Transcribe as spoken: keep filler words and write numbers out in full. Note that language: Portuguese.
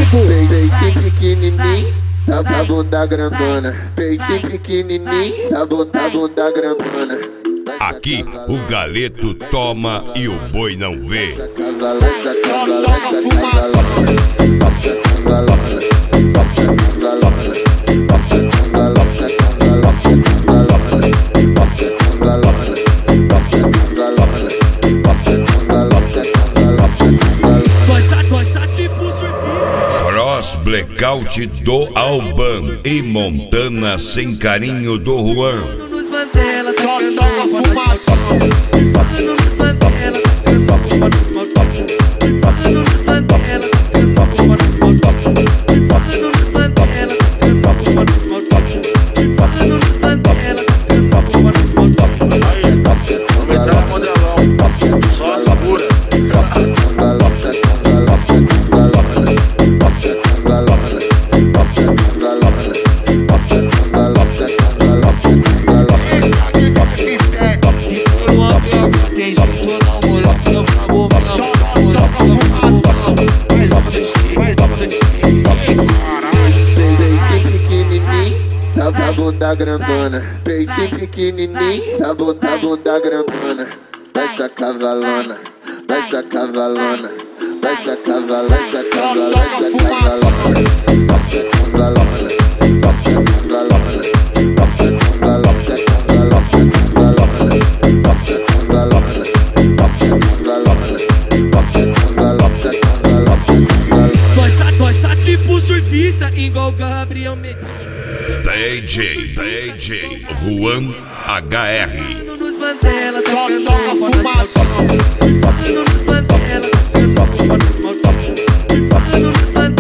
Peixe pequenininho, tá com a bunda grandona. Peixe pequenininho, tá com a bunda grandona. Aqui o galeto toma e o boi não vê. Cross blackout do Alban e Montana sem carinho do Juan. Tá com a bunda grandona, peixe pequenininho, tá com a bunda grandona. Vai essa cavalona, vai essa cavalona, vai essa cavalona, vai essa cavalona, vai essa cavalona, vai essa cavalona, vai essa cavalona, vai essa cavalona, vai essa cavalona, vai essa cavalona, vai essa cavalona. Gosta, gosta tipo surfista, igual Gabriel Medina. D J, D J, Juan H R. Nos Mandela, tocando fumaça. Nos Mandela, tocando fumaça.